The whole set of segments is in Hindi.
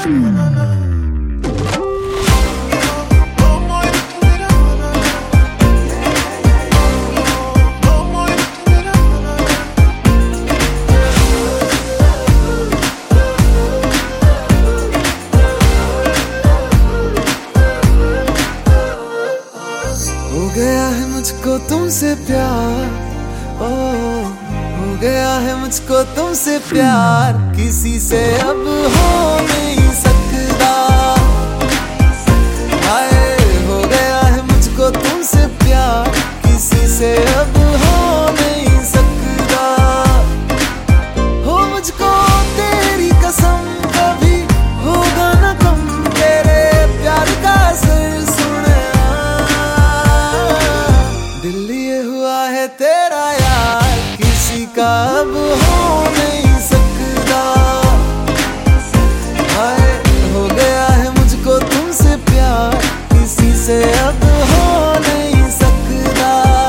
हो गया है मुझको तुमसे प्यार, ओ हो गया है मुझको तुमसे प्यार, किसी से अब हो नहीं सकता। हाय हो गया है मुझको तुमसे प्यार, किसी से अब हो नहीं सकता। हो मुझको तेरी कसम, कभी होगा न कम तेरे प्यार का असर सुने। दिल लिए हुआ है तेरा यार, किसी का अब हो नहीं सकता। हाय हो गया है मुझको तुमसे प्यार, किसी से अब हो नहीं सकता।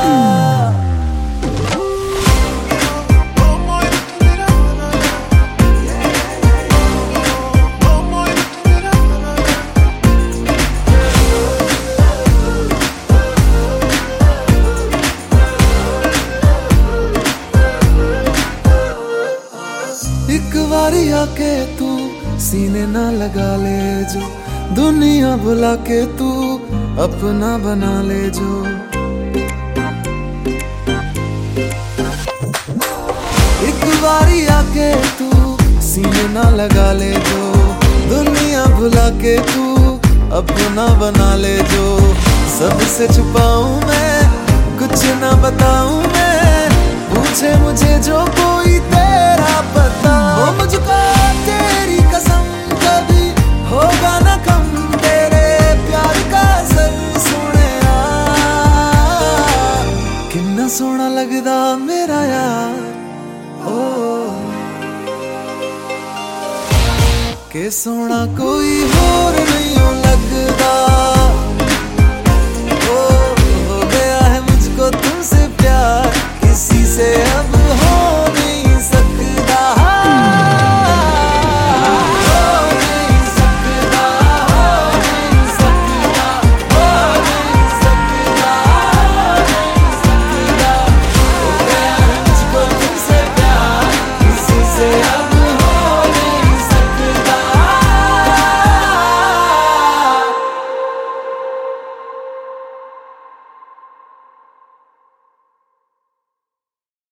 एक बारी आके तू सीने ना लगा ले जो, दुनिया भुला के तू अपना बना ले जो। एक बारी आके तू सीने ना लगा ले जो, दुनिया भुला के तू अपना बना ले जो। सबसे छुपाऊं मैं, कुछ ना बताऊं मैं, पूछे मुझे जो कोई तेरा पता। हो मुझको तेरी कसम, कभी होगा न कम तेरे प्यार का असर सुने। कितना सोहना लगदा मेरा यार, ओ के सोहना कोई होर